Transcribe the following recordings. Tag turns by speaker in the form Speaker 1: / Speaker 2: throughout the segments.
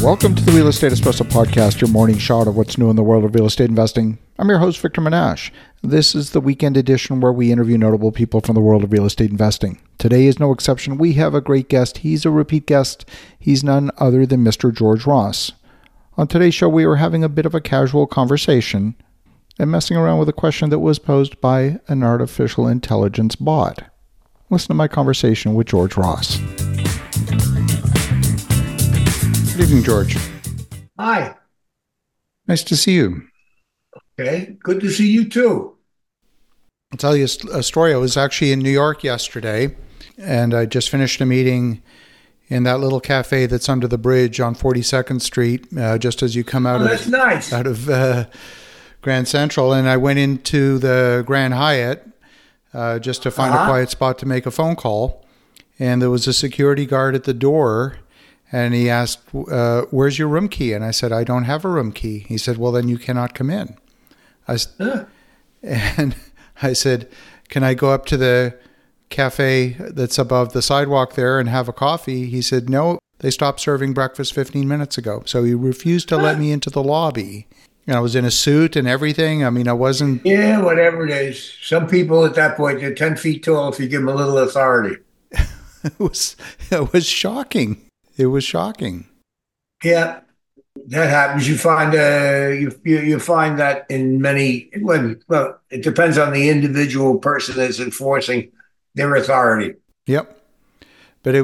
Speaker 1: Welcome to the Real Estate Espresso Podcast, your morning shot of what's new in the world of real estate investing. I'm your host, Victor Menashe. This is the weekend edition where we interview notable people from the world of real estate investing. Today is no exception. We have a great guest. He's a repeat guest. He's none other than Mr. George Ross. On today's show, we are having a bit of a casual conversation and messing around with a question that was posed by an artificial intelligence bot. Listen to my conversation with George Ross. Good evening, George.
Speaker 2: Hi.
Speaker 1: Nice to see you.
Speaker 2: Okay. Good to see you too.
Speaker 1: I'll tell you a story. I was actually in New York yesterday, and I just finished a meeting in that little cafe that's under the bridge on 42nd Street, just as you come out
Speaker 2: that's nice.
Speaker 1: out of Grand Central. And I went into the Grand Hyatt just to find a quiet spot to make a phone call. And there was a security guard at the door. And he asked, where's your room key? And I said, I don't have a room key. He said, well, then you cannot come in. And I said, can I go up to the cafe that's above the sidewalk there and have a coffee? He said, no, they stopped serving breakfast 15 minutes ago. So he refused to let me into the lobby. And I was in a suit and everything. I mean, I wasn't...
Speaker 2: Yeah, whatever it is. Some people at that point, they're 10 feet tall if you give them a little authority.
Speaker 1: It was shocking. It was shocking.
Speaker 2: Yeah, that happens. You find you find that in many. Well, it depends on the individual person that's enforcing their authority.
Speaker 1: Yep, but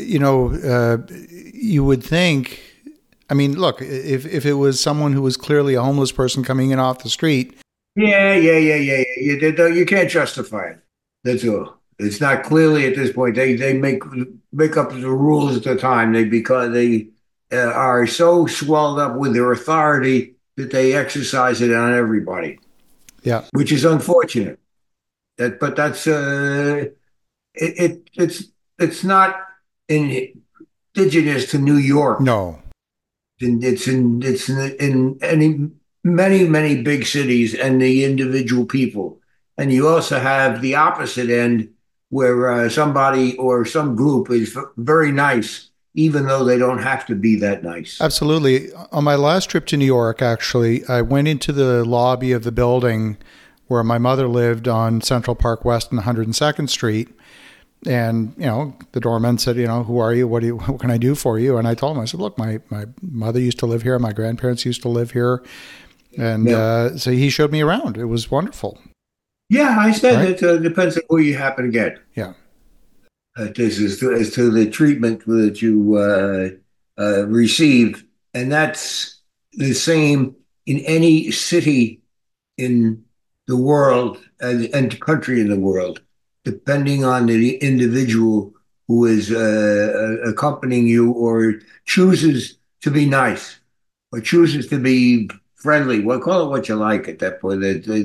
Speaker 1: you would think. I mean, look, if it was someone who was clearly a homeless person coming in off the street.
Speaker 2: Yeah. You can't justify it. That's all. It's not clearly at this point. They make up the rules at the time. Because they are so swelled up with their authority that they exercise it on everybody.
Speaker 1: Yeah,
Speaker 2: which is unfortunate. But that's it's not indigenous to New York.
Speaker 1: No,
Speaker 2: It's in many big cities and the individual people. And you also have the opposite end, where somebody or some group is very nice, even though they don't have to be that nice.
Speaker 1: Absolutely. On my last trip to New York, actually, I went into the lobby of the building where my mother lived on Central Park West and 102nd Street. And, the doorman said, who are you? What can I do for you? And I told him, I said, look, my mother used to live here. My grandparents used to live here. And so he showed me around. It was wonderful.
Speaker 2: Yeah, I said it depends on who you happen to get.
Speaker 1: Yeah.
Speaker 2: This is as to the treatment that you receive. And that's the same in any city in the world and country in the world, depending on the individual who is accompanying you or chooses to be nice or chooses to be friendly. Well, call it what you like at that point.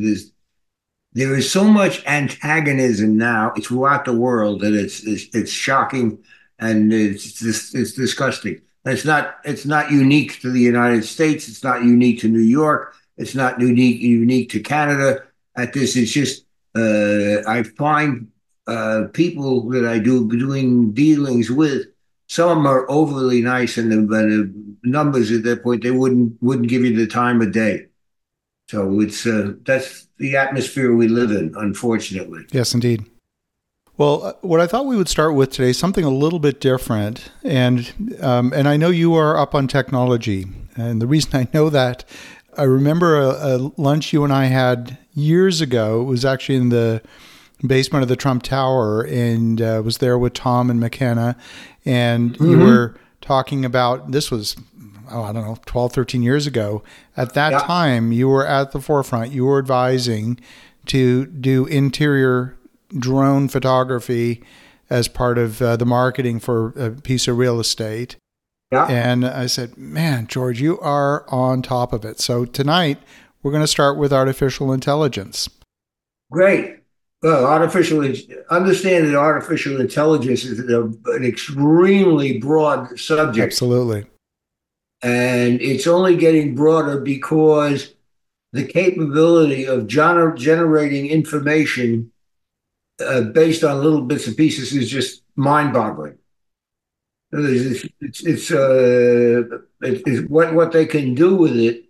Speaker 2: There is so much antagonism now throughout the world that it's shocking and it's disgusting. And it's not unique to the United States. It's not unique to New York. It's not unique to Canada. At this, it's just I find people that I do doing dealings with. Some are overly nice, and the numbers at that point they wouldn't give you the time of day. So that's the atmosphere we live in, unfortunately.
Speaker 1: Yes, indeed. Well, what I thought we would start with today is something a little bit different, and I know you are up on technology, and the reason I know that, I remember a lunch you and I had years ago. It was actually in the basement of the Trump Tower, and was there with Tom and McKenna, and you were talking about, this was, 12, 13 years ago. At that time, you were at the forefront. You were advising to do interior drone photography as part of the marketing for a piece of real estate. Yeah. And I said, man, George, you are on top of it. So tonight, we're going to start with artificial intelligence.
Speaker 2: Great. Well, understand that artificial intelligence is an extremely broad subject.
Speaker 1: Absolutely.
Speaker 2: And it's only getting broader because the capability of generating information based on little bits and pieces is just mind-boggling. It's what they can do with it,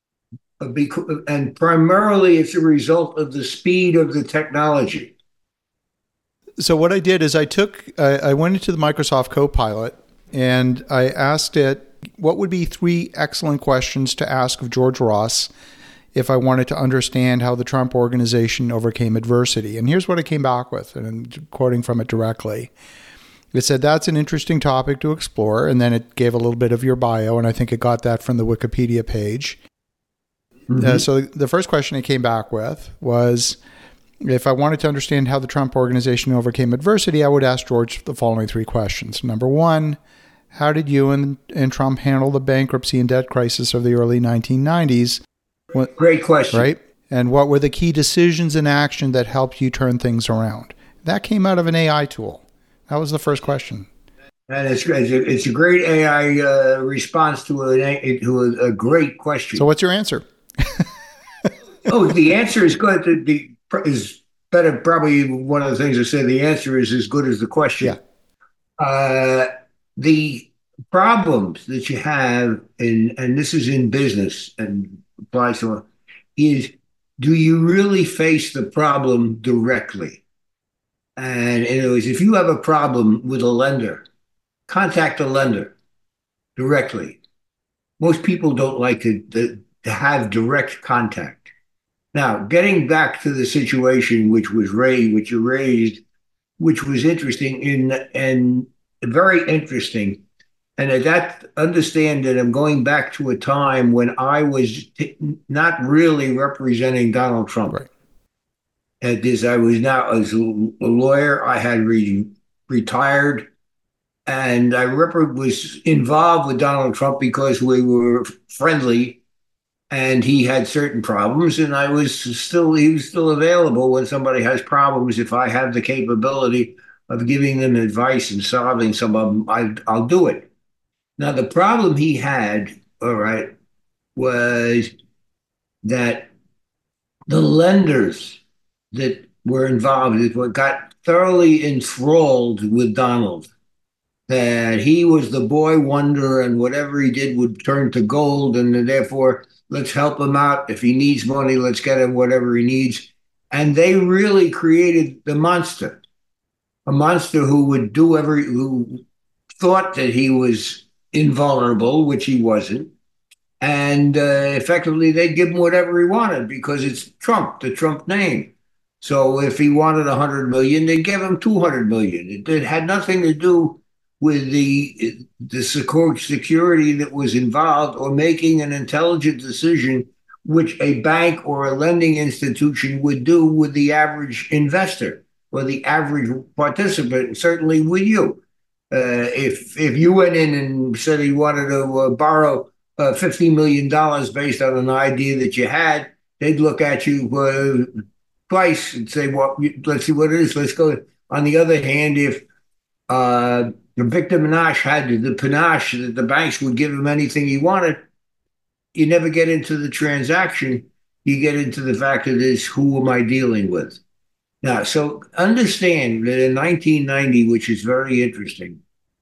Speaker 2: and primarily it's a result of the speed of the technology.
Speaker 1: So what I did is I went into the Microsoft Copilot and I asked it what would be three excellent questions to ask of George Ross if I wanted to understand how the Trump organization overcame adversity. And here's what it came back with, and I'm quoting from it directly. It said, that's an interesting topic to explore. And then it gave a little bit of your bio, and I think it got that from the Wikipedia page. So the first question it came back with was, if I wanted to understand how the Trump organization overcame adversity, I would ask George the following three questions. Number one, how did you and Trump handle the bankruptcy and debt crisis of the early 1990s?
Speaker 2: Great question.
Speaker 1: Right? And what were the key decisions in action that helped you turn things around? That came out of an AI tool. That was the first question.
Speaker 2: And it's a great AI response to a great question.
Speaker 1: So what's your answer?
Speaker 2: Oh, the answer is good. Is better. Probably one of the things I say. The answer is as good as the question.
Speaker 1: Yeah.
Speaker 2: The problems that you have and this is in business and applies to is, do you really face the problem directly? And in other words, if you have a problem with a lender, contact the lender directly. Most people don't like to have direct contact. Now, getting back to the situation which you raised, which was interesting and very interesting, and at that, understand that I'm going back to a time when I was not really representing Donald Trump.
Speaker 1: Right.
Speaker 2: At this, I was now as a lawyer. I had retired, and I was involved with Donald Trump because we were friendly and he had certain problems, and he was still available when somebody has problems. If I have the capability of giving them advice and solving some of them, I'll do it. Now, the problem he had, all right, was that the lenders that were involved got thoroughly enthralled with Donald, that he was the boy wonder and whatever he did would turn to gold, and therefore let's help him out. If he needs money, let's get him whatever he needs. And they really created the monster, a monster who thought that he was invulnerable, which he wasn't. And effectively, they'd give him whatever he wanted because it's Trump, the Trump name. So if he wanted 100 million, they gave him 200 million. It had nothing to do with the security that was involved or making an intelligent decision, which a bank or a lending institution would do with the average investor or the average participant, certainly with you. If you went in and said you wanted to borrow $50 million based on an idea that you had, they'd look at you twice and say, "Well, let's see what it is. Let's go." On the other hand, if Victor Menashe had the panache that the banks would give him anything he wanted, you never get into the transaction. You get into the fact that is, who am I dealing with? Now, so understand that in 1990, which is very interesting,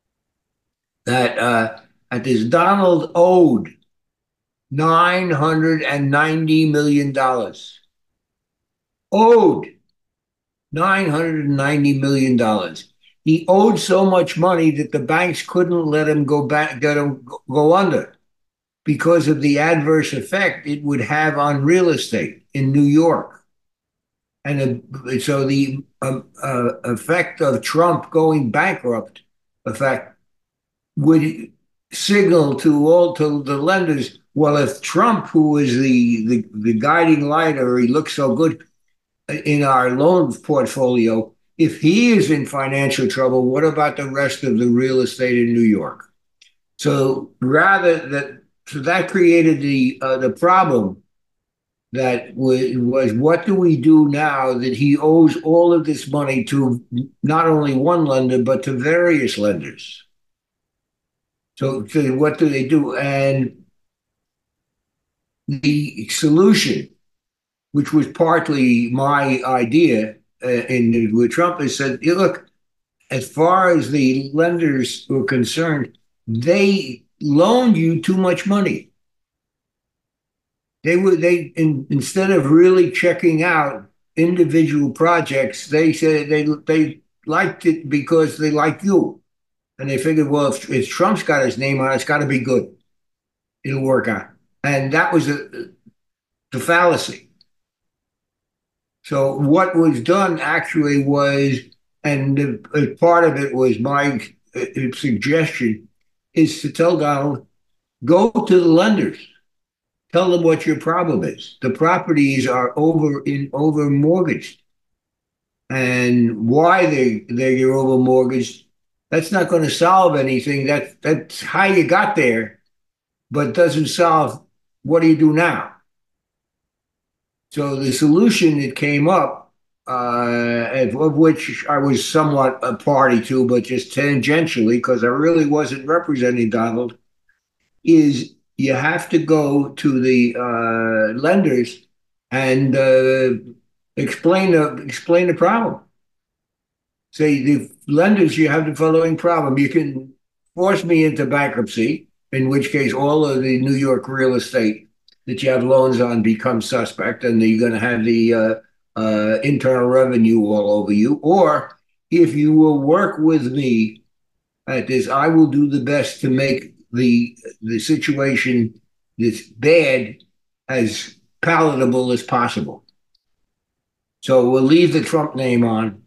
Speaker 2: that at this Donald owed $990 million. Owed $990 million. He owed so much money that the banks couldn't let him go under because of the adverse effect it would have on real estate in New York. And so the effect of Trump going bankrupt effect would signal to the lenders, well, if Trump, who is the guiding light, or he looks so good in our loan portfolio, if he is in financial trouble, what about the rest of the real estate in New York? So that created the problem that was what do we do now that he owes all of this money to not only one lender but to various lenders? So what do they do? And the solution, which was partly my idea with Trump, is said, look, as far as the lenders were concerned, they loaned you too much money. Instead of really checking out individual projects, they said they liked it because they like you, and they figured, well, if Trump's got his name on it, it's got to be good. It'll work out, and that was the fallacy. So what was done actually was, and part of it was my suggestion, is to tell Donald, go to the lenders, tell them what your problem is. The properties are over mortgaged, and why they're over mortgaged. That's not going to solve anything. That's how you got there, but doesn't solve what do you do now. So the solution that came up, of which I was somewhat a party to, but just tangentially, because I really wasn't representing Donald, is you have to go to the lenders and explain the problem. Say, the lenders, you have the following problem. You can force me into bankruptcy, in which case all of the New York real estate that you have loans on becomes suspect, and you're going to have the Internal Revenue all over you. Or if you will work with me at this, I will do the best to make the situation that's bad as palatable as possible. So we'll leave the Trump name on.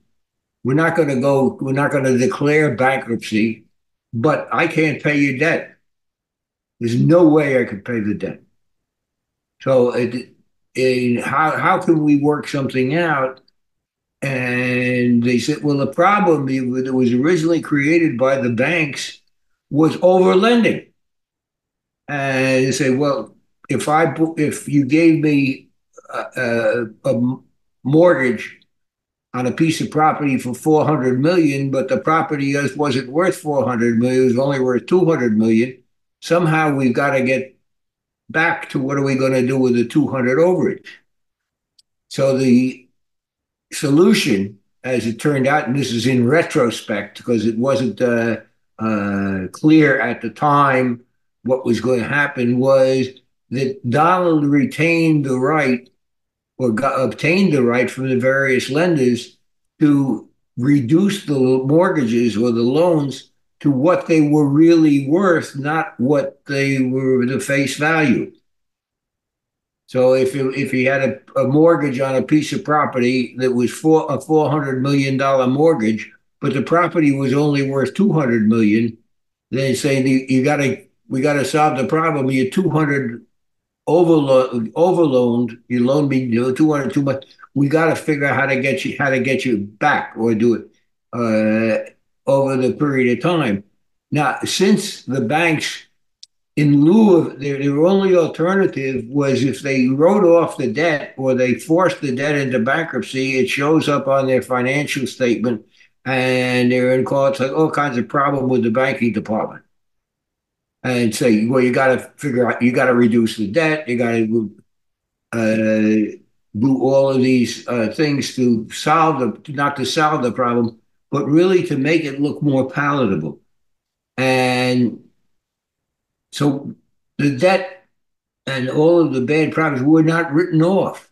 Speaker 2: We're not going to declare bankruptcy, but I can't pay your debt. There's no way I could pay the debt. So how can we work something out? And they said, well, the problem that was originally created by the banks was over lending. And they say, well, if you gave me a mortgage on a piece of property for 400 million, but the property just wasn't worth 400 million, it was only worth 200 million. Somehow we've got to get back to what are we going to do with the 200 overage? So the solution, as it turned out, and this is in retrospect because it wasn't clear at the time what was going to happen, was that Donald retained the right obtained the right from the various lenders to reduce the mortgages or the loans to what they were really worth, not what they were the face value. So if he had a mortgage on a piece of property that was a $400 million mortgage, but the property was only worth 200 million, then say we got to solve the problem. You're 200 overloaned. You loaned me 200 too much. We got to figure out how to get you back or do it over the period of time. Now, since the banks, in lieu of their only alternative was if they wrote off the debt or they forced the debt into bankruptcy, it shows up on their financial statement, and they're in court, like all kinds of problem with the banking department. And say, well, you got to figure out, you got to reduce the debt, you got to do all of these things to not to solve the problem, but really to make it look more palatable. And so the debt and all of the bad problems were not written off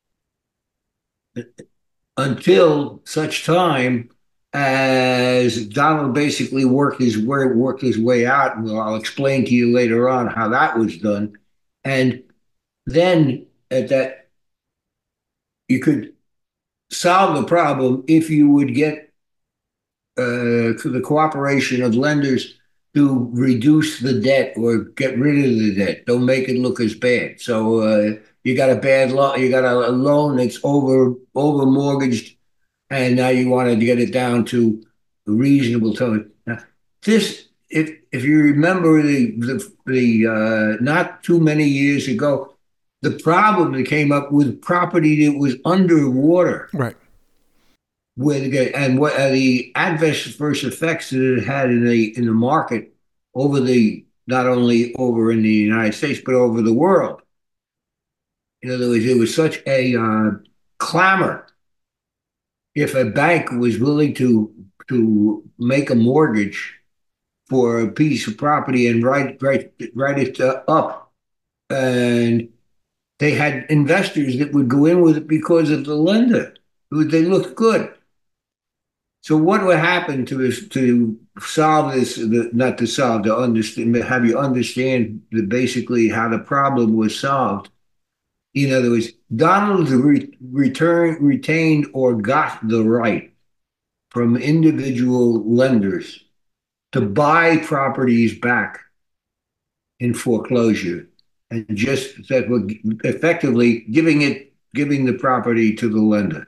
Speaker 2: until such time as Donald basically worked his way out. And I'll explain to you later on how that was done. And then at that, you could solve the problem if you would get the cooperation of lenders to reduce the debt or get rid of the debt. Don't make it look as bad. So you got a bad loan, you got a loan that's over mortgaged, and now you want to get it down to a reasonable term. Now, this, if you remember the not too many years ago, the problem that came up with property that was underwater.
Speaker 1: Right.
Speaker 2: And what the adverse effects that it had in the market over not only over in the United States but over the world. In other words, it was such a clamor if a bank was willing to to make a mortgage for a piece of property and write it up, and they had investors that would go in with it because of the lender. They looked good. So what would happen to solve this? Not to solve, to understand, have you understand basically how the problem was solved. In other words, Donald retained or got the right from individual lenders to buy properties back in foreclosure, and just that were effectively giving the property to the lender.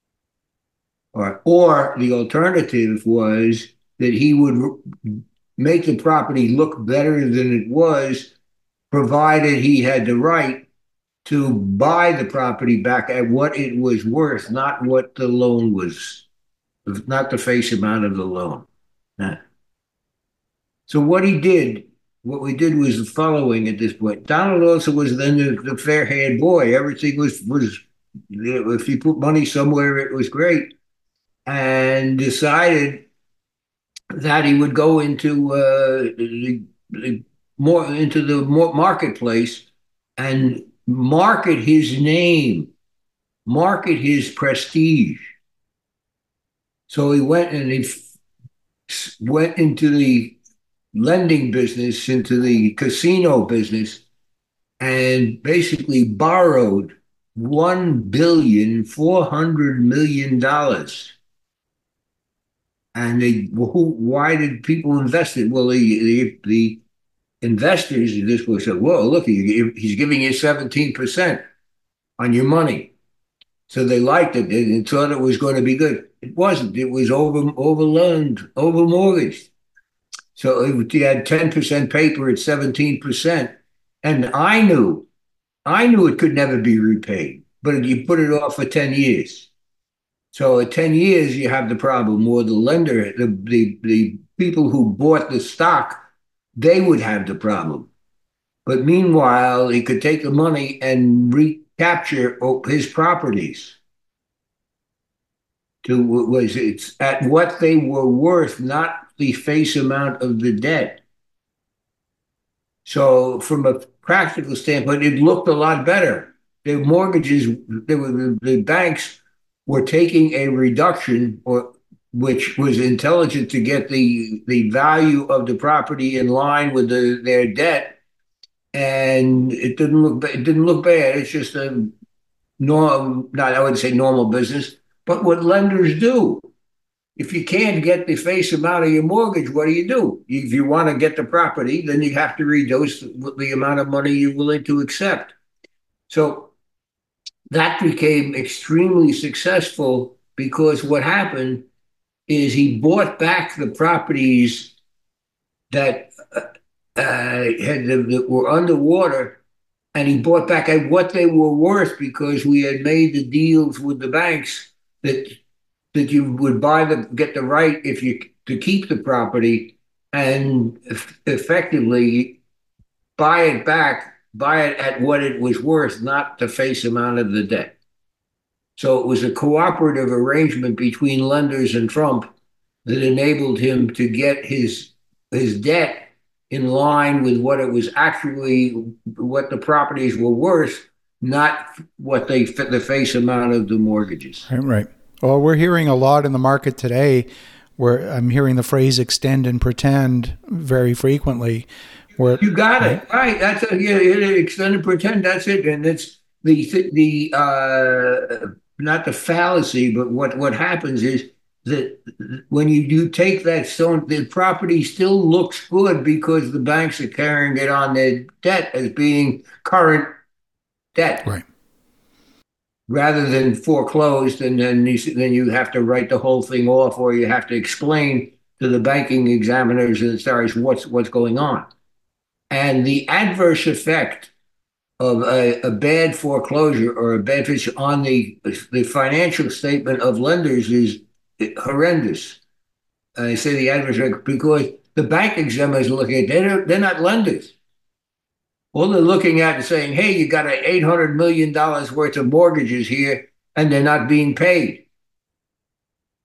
Speaker 2: Or the alternative was that he would make the property look better than it was, provided he had the right to buy the property back at what it was worth, not what the loan was, not the face amount of the loan. So what we did was the following at this point. Donald also was then the fair-haired boy. Everything was, if you put money somewhere, it was great, and decided that he would go into the more marketplace and market his name, market his prestige. So he went and he went into the lending business, into the casino business, and basically borrowed $1,400,000,000. And why did people invest it? Well, the investors in this was said, "Whoa, look, he's giving you 17% on your money." So they liked it and thought it was going to be good. It wasn't. It was overloaned, over mortgaged. So you had 10% paper at 17%. And I knew it could never be repaid, but you put it off for 10 years. So at 10 years, you have the problem, or the lender, the people who bought the stock, they would have the problem. But meanwhile, he could take the money and recapture his properties. It's at what they were worth, not the face amount of the debt. So from a practical standpoint, it looked a lot better. The mortgages, the banks were taking a reduction, or which was intelligent to get the value of the property in line with their debt, and it didn't look bad. It's just a norm, not I wouldn't say normal business, but what lenders do. If you can't get the face amount of your mortgage, what do? If you want to get the property, then you have to reduce the amount of money you're willing to accept. So that became extremely successful because what happened is he bought back the properties that that were underwater, and he bought back at what they were worth because we had made the deals with the banks that you would get the right if you to keep the property and effectively buy it back, buy it at what it was worth, not the face amount of the debt. So it was a cooperative arrangement between lenders and Trump that enabled him to get his debt in line with what it was actually, what the properties were worth, not what they fit the face amount of the mortgages.
Speaker 1: Right. Well, we're hearing a lot in the market today where I'm hearing the phrase extend and pretend very frequently. Where
Speaker 2: you got it right. That's extend and pretend. That's it. And it's the not the fallacy, but what happens is that when you do take that stone, the property still looks good because the banks are carrying it on their debt as being current debt.
Speaker 1: Right.
Speaker 2: Rather than foreclosed, and then you have to write the whole thing off, or you have to explain to the banking examiners as far as what's going on. And the adverse effect of a bad foreclosure or a bad fix on the financial statement of lenders is horrendous. I say the adverse effect because the bank examiners are looking at they're not lenders. All they're looking at and saying, hey, you got an $800 million worth of mortgages here, and they're not being paid.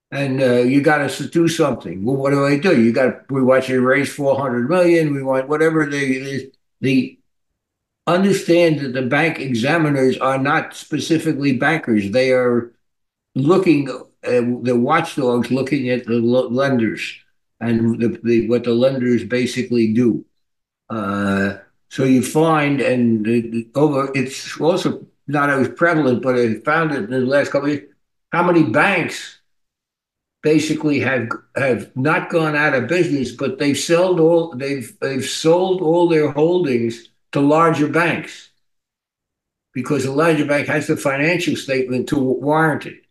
Speaker 2: and you got to do something. Well, what do I do? We want you to raise 400 million. We want whatever the understand that the bank examiners are not specifically bankers. They are looking, the watchdogs looking at the lenders and what the lenders basically do. Uh, so you find, and over, it's also not always prevalent, but I found it in the last couple of years, how many banks basically have not gone out of business, but they've sold all their holdings to larger banks because the larger bank has the financial statement to warrant it.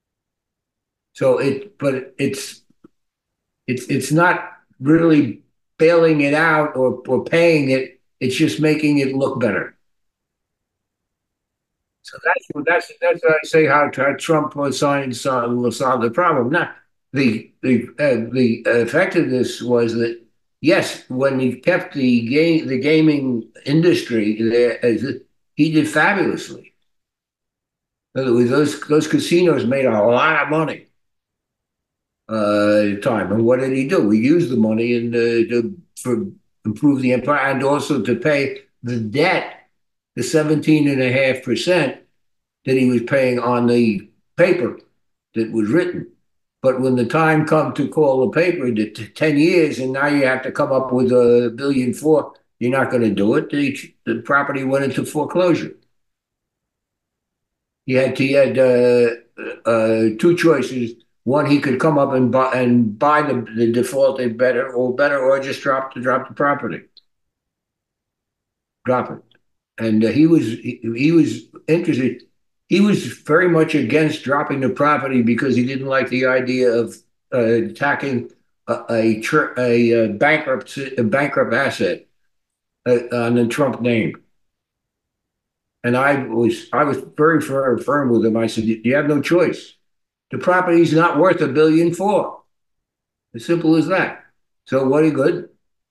Speaker 2: But it's not really bailing it out or paying it. It's just making it look better. So that's what I say how Trump will solve the problem. Now the effectiveness was that yes, when he kept the gaming industry there, he did fabulously. In other words, those casinos made a lot of money time. And what did he do? He used the money for improve the empire and also to pay the debt, the 17.5% that he was paying on the paper that was written. But when the time come to call the paper, 10 years, and now you have to come up with a billion four, you're not going to do it. The property went into foreclosure. He had two choices. One, he could come up and buy the defaulted better, or just drop the property, drop it. And he was interested. He was very much against dropping the property because he didn't like the idea of attacking a bankrupt asset on the Trump name. And I was very firm with him. I said, you have no choice. The property's not worth a billion four. As simple as that. So what are you good?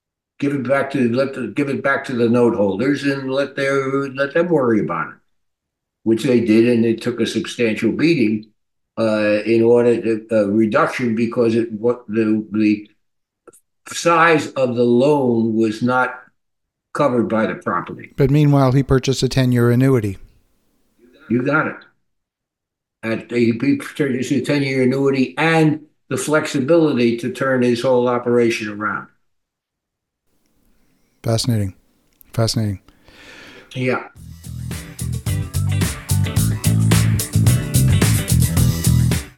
Speaker 2: Give it back to the note holders and let them worry about it, which they did, and they took a substantial beating in order to reduction because what the size of the loan was not covered by the property.
Speaker 1: But meanwhile, he purchased a 10-year annuity.
Speaker 2: You got it. He purchased a 10-year annuity and the flexibility to turn his whole operation around.
Speaker 1: Fascinating. Fascinating.
Speaker 2: Yeah.